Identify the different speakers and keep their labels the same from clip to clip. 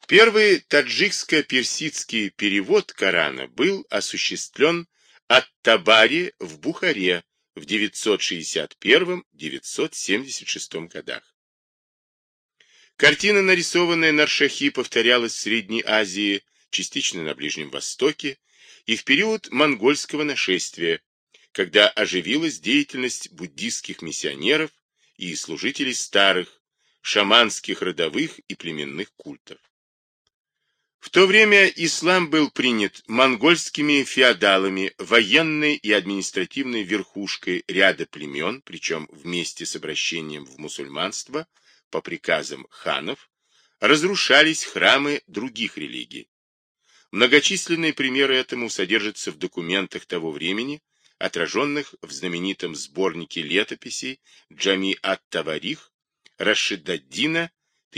Speaker 1: Первый таджикско-персидский перевод Корана был осуществлен от Табари в Бухаре в 961-976 годах. Картина, нарисованная на Аршахи, повторялась в Средней Азии, частично на Ближнем Востоке и в период монгольского нашествия, когда оживилась деятельность буддистских миссионеров и служителей старых, шаманских родовых и племенных культов. В то время ислам был принят монгольскими феодалами, военной и административной верхушкой ряда племен, причем вместе с обращением в мусульманство, по приказам ханов, разрушались храмы других религий. Многочисленные примеры этому содержатся в документах того времени, отраженных в знаменитом сборнике летописей Джами ат-Таварих Рашид-ад-Дина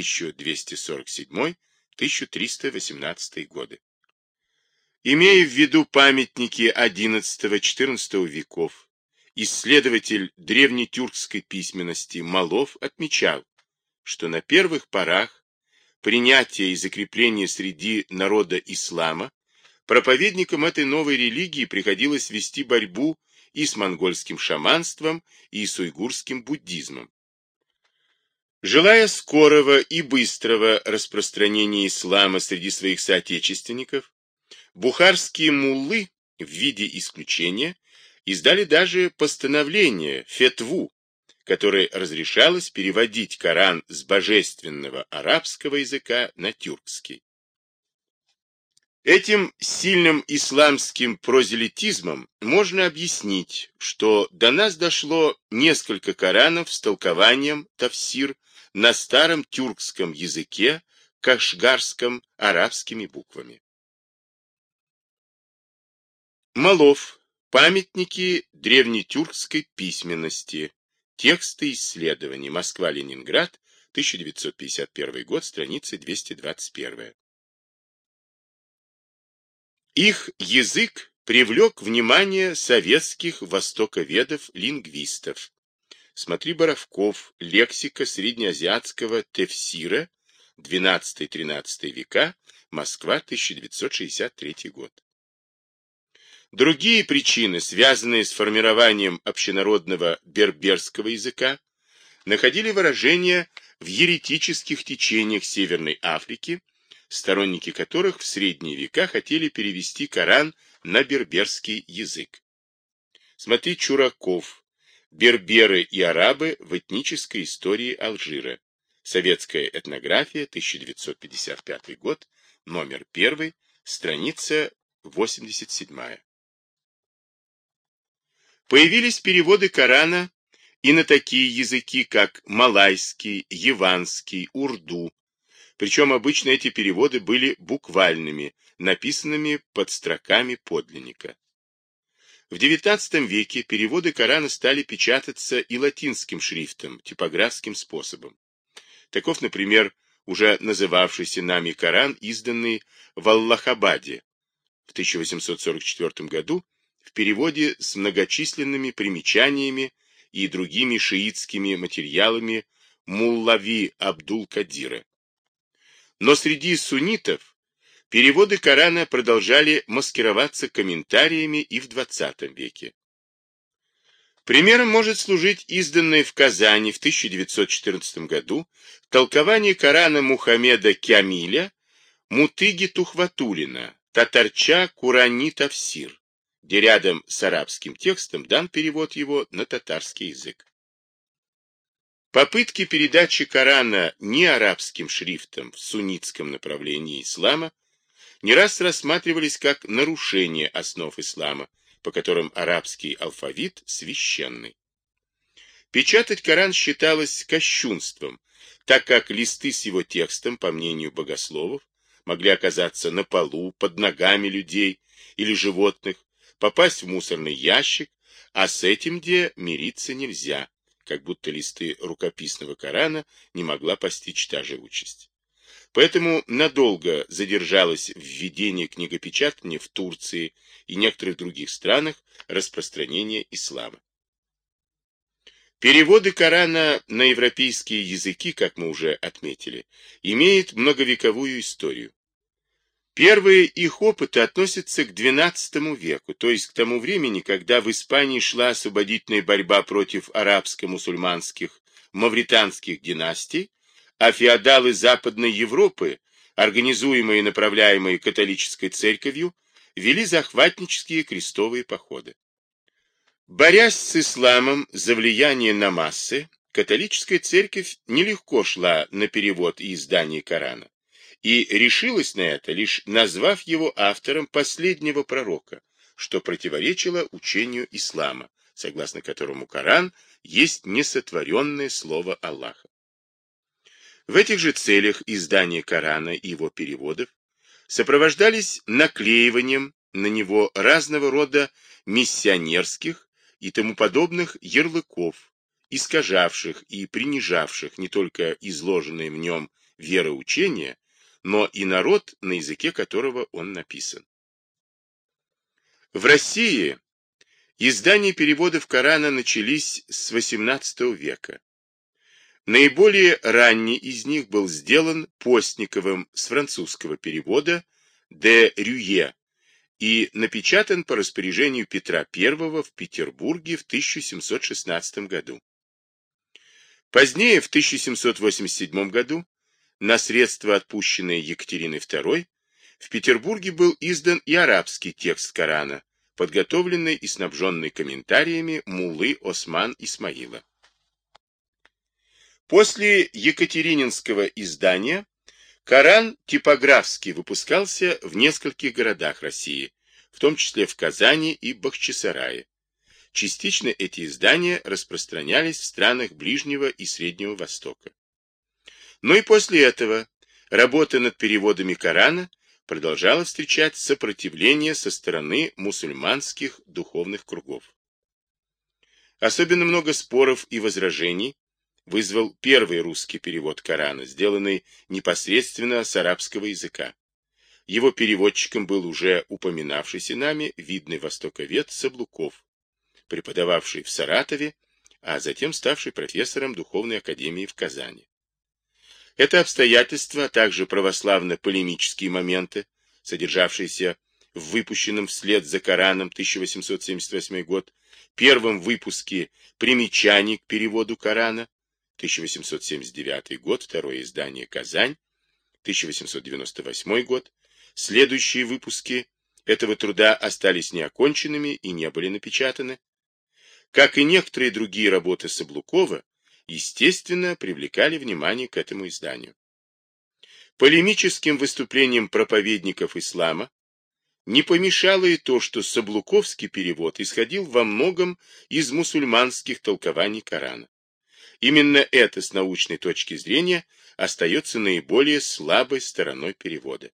Speaker 1: 1247-1318 годы. Имея в виду памятники XI-XIV веков, исследователь древнетюркской письменности Малов отмечал, что на первых порах принятия и закрепления среди народа ислама проповедникам этой новой религии приходилось вести борьбу и с монгольским шаманством, и с уйгурским буддизмом. Желая скорого и быстрого распространения ислама среди своих соотечественников, бухарские муллы в виде исключения издали даже постановление, фетву, которой разрешалось переводить Коран с божественного арабского языка на тюркский. Этим сильным исламским прозелитизмом можно объяснить, что до нас дошло несколько Коранов с толкованием тафсир на старом тюркском языке, кашгарском, арабскими буквами. Малов. Памятники древнетюркской письменности. Тексты исследований. Москва-Ленинград, 1951 год, страница 221. Их язык привлек внимание советских востоковедов-лингвистов. Смотри Боровков, лексика среднеазиатского тефсира, 12-13 века, Москва, 1963 год. Другие причины, связанные с формированием общенародного берберского языка, находили выражение в еретических течениях Северной Африки, сторонники которых в средние века хотели перевести Коран на берберский язык. Смотри Чураков. Берберы и арабы в этнической истории Алжира. Советская этнография, 1955 год, номер 1, страница 87. Появились переводы Корана и на такие языки, как малайский, яванский, урду. Причем обычно эти переводы были буквальными, написанными под строками подлинника. В XIX веке переводы Корана стали печататься и латинским шрифтом, типографским способом. Таков, например, уже называвшийся нами Коран, изданный в Аллахабаде в 1844 году, в переводе с многочисленными примечаниями и другими шиитскими материалами Муллави Абдул-Кадира. Но среди суннитов переводы Корана продолжали маскироваться комментариями и в XX веке. Примером может служить изданное в Казани в 1914 году толкование Корана Мухаммеда Кямиля Мутыги Тухватуллина «Татарча Курани Тавсир», где рядом с арабским текстом дан перевод его на татарский язык. Попытки передачи Корана неарабским шрифтом в суннитском направлении ислама не раз рассматривались как нарушение основ ислама, по которым арабский алфавит священный. Печатать Коран считалось кощунством, так как листы с его текстом, по мнению богословов, могли оказаться на полу, под ногами людей или животных, попасть в мусорный ящик, а с этим де мириться нельзя, как будто листы рукописного Корана не могла постичь та же участь. Поэтому надолго задержалось введение книгопечатания в Турции и некоторых других странах распространения ислама. Переводы Корана на европейские языки, как мы уже отметили, имеют многовековую историю. Первые их опыты относятся к XII веку, то есть к тому времени, когда в Испании шла освободительная борьба против арабско-мусульманских мавританских династий, а феодалы Западной Европы, организуемые и направляемые католической церковью, вели захватнические крестовые походы. Борясь с исламом за влияние на массы, католическая церковь нелегко шла на перевод и издание Корана, и решилась на это, лишь назвав его автором последнего пророка, что противоречило учению ислама, согласно которому Коран есть несотворенное слово Аллаха. В этих же целях издание Корана и его переводов сопровождались наклеиванием на него разного рода миссионерских и тому подобных ярлыков, искажавших и принижавших не только изложенные в нем вероучения, но и народ, на языке которого он написан. В России издания переводов Корана начались с XVIII века. Наиболее ранний из них был сделан Постниковым с французского перевода де Рюе и напечатан по распоряжению Петра I в Петербурге в 1716 году. Позднее, в 1787 году, на средства, отпущенные Екатериной II, в Петербурге был издан и арабский текст Корана, подготовленный и снабженный комментариями муллы Осман Исмаила. После екатерининского издания Коран типографски выпускался в нескольких городах России, в том числе в Казани и Бахчисарае. Частично эти издания распространялись в странах Ближнего и Среднего Востока. Но и после этого работа над переводами Корана продолжала встречать сопротивление со стороны мусульманских духовных кругов. Особенно много споров и возражений вызвал первый русский перевод Корана, сделанный непосредственно с арабского языка. Его переводчиком был уже упоминавшийся нами видный востоковед Саблуков, преподававший в Саратове, а затем ставший профессором Духовной академии в Казани. Это обстоятельство, а также православно-полемические моменты, содержавшиеся в выпущенном вслед за Кораном 1878 год первом выпуске примечаний к переводу Корана, 1879 год, второе издание «Казань», 1898 год. Следующие выпуски этого труда остались неоконченными и не были напечатаны. Как и некоторые другие работы Саблукова, естественно, привлекали внимание к этому изданию. Полемическим выступлениям проповедников ислама не помешало и то, что саблуковский перевод исходил во многом из мусульманских толкований Корана. Именно это с научной точки зрения остается наиболее слабой стороной перевода.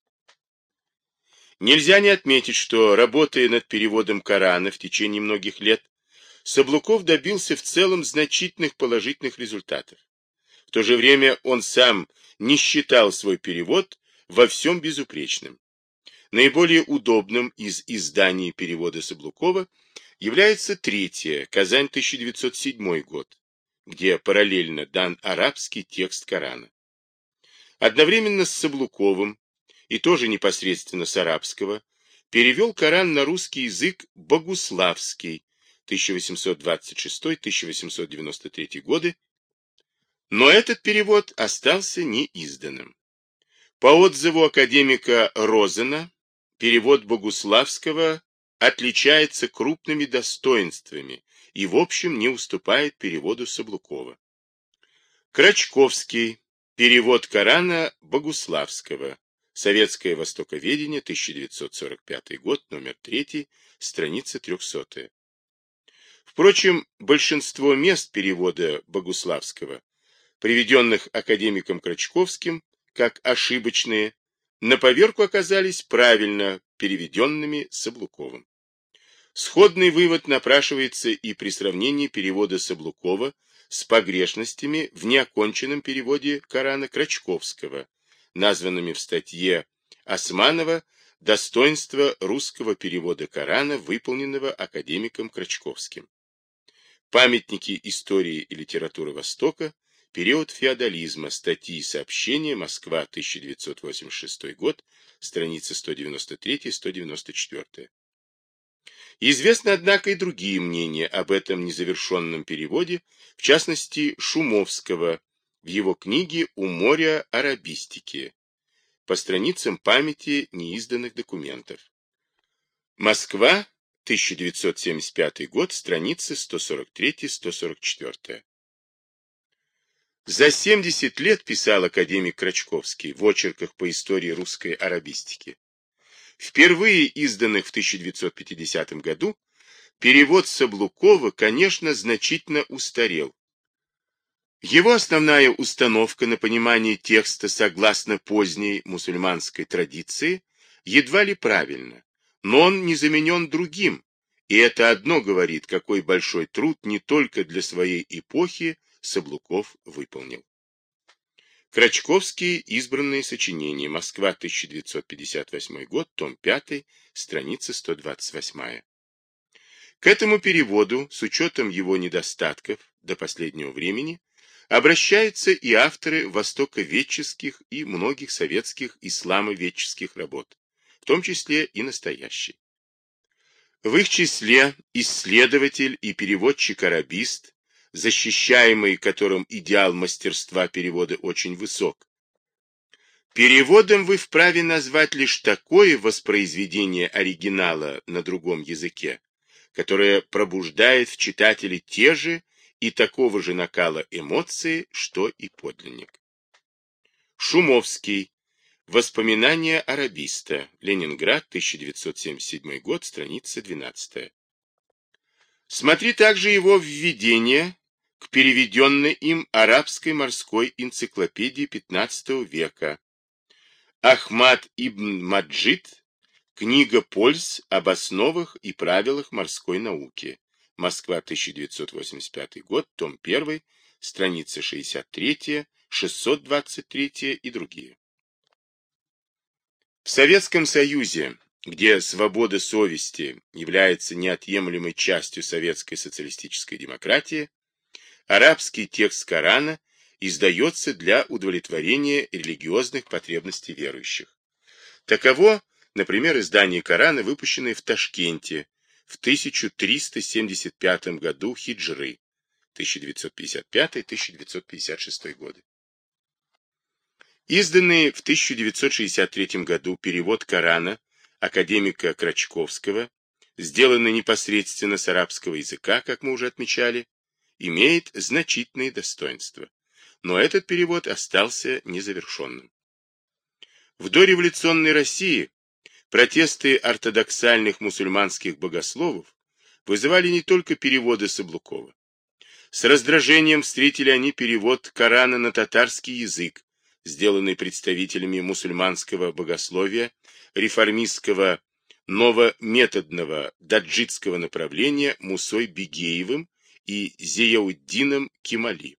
Speaker 1: Нельзя не отметить, что, работая над переводом Корана в течение многих лет, Саблуков добился в целом значительных положительных результатов. В то же время он сам не считал свой перевод во всем безупречным. Наиболее удобным из изданий перевода Саблукова является третье, Казань, 1907 год, где параллельно дан арабский текст Корана. Одновременно с Саблуковым, и тоже непосредственно с арабского, перевел Коран на русский язык Богуславский, 1826-1893 годы, но этот перевод остался неизданным. По отзыву академика Розена, перевод Богуславского отличается крупными достоинствами и в общем не уступает переводу Саблукова. Крачковский. Перевод Корана Богуславского. Советское востоковедение, 1945 год, номер 3, страница 300. Впрочем, большинство мест перевода Богуславского, приведенных академиком Крачковским как ошибочные, на поверку оказались правильно переведенными Саблуковым. Сходный вывод напрашивается и при сравнении перевода Саблукова с погрешностями в неоконченном переводе Корана Крачковского, названными в статье Османова «Достоинство русского перевода Корана, выполненного академиком Крачковским». Памятники истории и литературы Востока, период феодализма, статьи и сообщения, Москва, 1986 год, страницы 193-194. Известны, однако, и другие мнения об этом незавершенном переводе, в частности, Шумовского в его книге «У моря арабистики» по страницам памяти неизданных документов. Москва, 1975 год, страницы 143-144. За 70 лет, писал академик Крачковский в очерках по истории русской арабистики, впервые изданных в 1950 году, перевод Саблукова, конечно, значительно устарел. Его основная установка на понимание текста согласно поздней мусульманской традиции едва ли правильна, но он не заменен другим, и это одно говорит, какой большой труд не только для своей эпохи Саблуков выполнил. Крачковский. Избранные сочинения. Москва, 1958 год, том 5, страница 128. К этому переводу, с учетом его недостатков до последнего времени, обращаются и авторы востоковедческих и многих советских исламоведческих работ, в том числе и настоящей. В их числе исследователь и переводчик-арабист, защищаемый которым идеал мастерства перевода очень высок. Переводом вы вправе назвать лишь такое воспроизведение оригинала на другом языке, которое пробуждает в читателе те же и такого же накала эмоции, что и подлинник. Шумовский. Воспоминания арабиста. Ленинград, 1977 год, страница 12. Смотри также его введение к переведенной им арабской морской энциклопедии XV века. Ахмад ибн Маджид. Книга польз об основах и правилах морской науки. Москва, 1985 год, том 1, страница 63, 623 и другие. В Советском Союзе, где свобода совести является неотъемлемой частью советской социалистической демократии, арабский текст Корана издается для удовлетворения религиозных потребностей верующих. Таково, например, издание Корана, выпущенное в Ташкенте в 1375 году хиджры, 1955-1956 годы. Изданный в 1963 году перевод Корана академика Крачковского, сделанный непосредственно с арабского языка, как мы уже отмечали, имеет значительные достоинства, но этот перевод остался незавершенным. В дореволюционной России протесты ортодоксальных мусульманских богословов вызывали не только переводы Саблукова. С раздражением встретили они перевод Корана на татарский язык, сделанный представителями мусульманского богословия, реформистского новометодного даджитского направления Мусой Бигеевым и Зияуддином Кемали.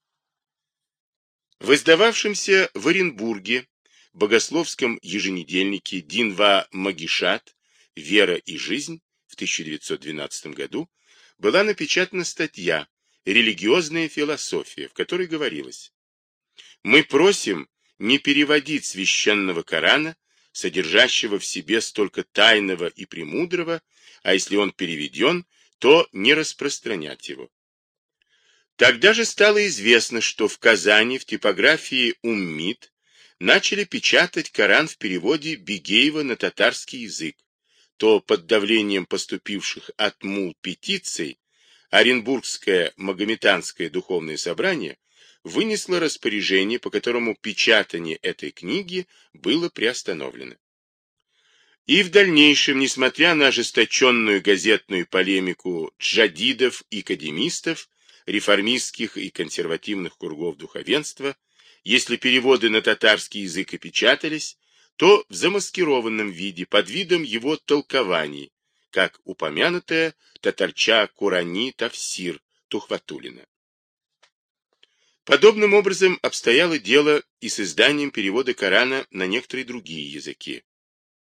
Speaker 1: В издававшемся в Оренбурге богословском еженедельнике Динва Магишат «Вера и жизнь» в 1912 году была напечатана статья «Религиозная философия», в которой говорилось: «Мы просим не переводить священного Корана, содержащего в себе столько тайного и премудрого, а если он переведен, то не распространять его». Тогда же стало известно, что в Казани в типографии «Уммит» начали печатать Коран в переводе Бигеева на татарский язык, то под давлением поступивших от мул петиций Оренбургское Магометанское духовное собрание вынесло распоряжение, по которому печатание этой книги было приостановлено. И в дальнейшем, несмотря на ожесточенную газетную полемику джадидов и академистов, реформистских и консервативных кругов духовенства, если переводы на татарский язык и печатались, то в замаскированном виде под видом его толкований, как упомянутая татарча Курани Тавсир Тухватуллина. Подобным образом обстояло дело и с изданием перевода Корана на некоторые другие языки.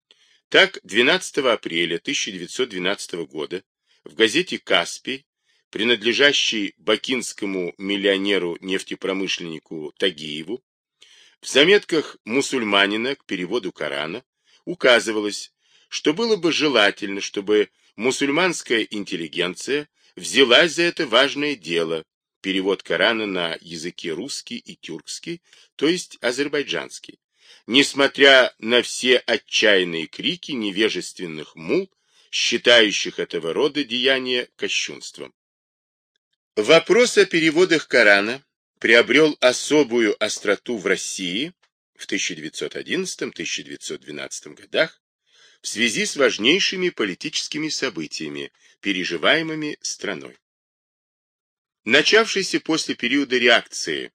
Speaker 1: Так, 12 апреля 1912 года в газете «Каспий» принадлежащий бакинскому миллионеру-нефтепромышленнику Тагиеву, в заметках мусульманина к переводу Корана указывалось, что было бы желательно, чтобы мусульманская интеллигенция взялась за это важное дело, перевод Корана на языки русский и тюркский, то есть азербайджанский, несмотря на все отчаянные крики невежественных мулл, считающих этого рода деяния кощунством. Вопрос о переводах Корана приобрел особую остроту в России в 1911-1912 годах в связи с важнейшими политическими событиями, переживаемыми страной. Начавшийся после периода реакции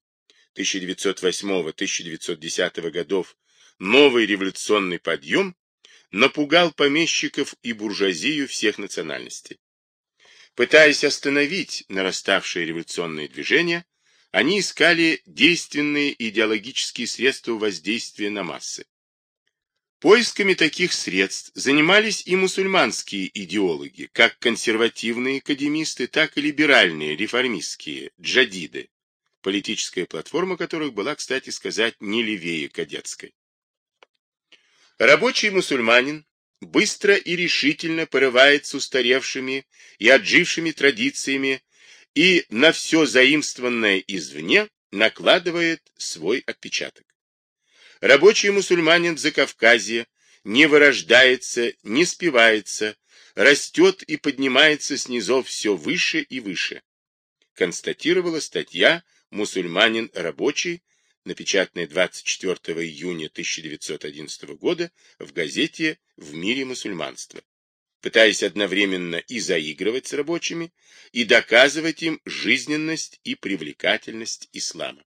Speaker 1: 1908-1910 годов новый революционный подъем напугал помещиков и буржуазию всех национальностей. Пытаясь остановить нараставшее революционное движение, они искали действенные идеологические средства воздействия на массы. Поисками таких средств занимались и мусульманские идеологи, как консервативные академисты, так и либеральные, реформистские, джадиды, политическая платформа которых была, кстати сказать, не левее кадетской. Рабочий мусульманин быстро и решительно порывает с устаревшими и отжившими традициями и на все заимствованное извне накладывает свой отпечаток. Рабочий мусульманин в Закавказье не вырождается, не спивается, растет и поднимается с низов все выше и выше, констатировала статья «Мусульманин рабочий», напечатанная 24 июня 1911 года в газете «В мире мусульманства», пытаясь одновременно и заигрывать с рабочими, и доказывать им жизненность и привлекательность ислама.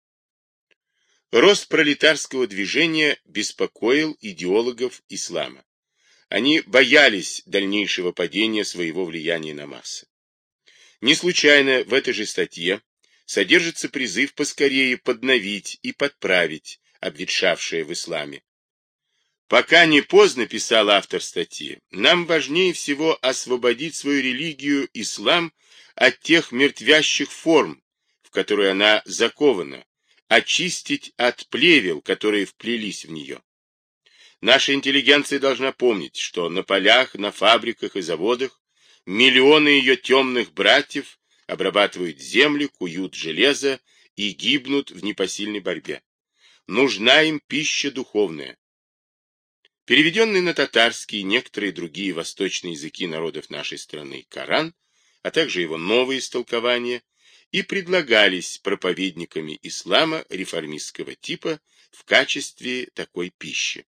Speaker 1: Рост пролетарского движения беспокоил идеологов ислама. Они боялись дальнейшего падения своего влияния на массы. Не случайно в этой же статье содержится призыв поскорее подновить и подправить обветшавшее в исламе. Пока не поздно, писал автор статьи, нам важнее всего освободить свою религию, ислам, от тех мертвящих форм, в которые она закована, очистить от плевел, которые вплелись в нее. Наша интеллигенция должна помнить, что на полях, на фабриках и заводах миллионы ее темных братьев обрабатывают землю, куют железо и гибнут в непосильной борьбе. Нужна им пища духовная. Переведенный на татарский и некоторые другие восточные языки народов нашей страны Коран, а также его новые истолкования, и предлагались проповедниками ислама реформистского типа в качестве такой пищи.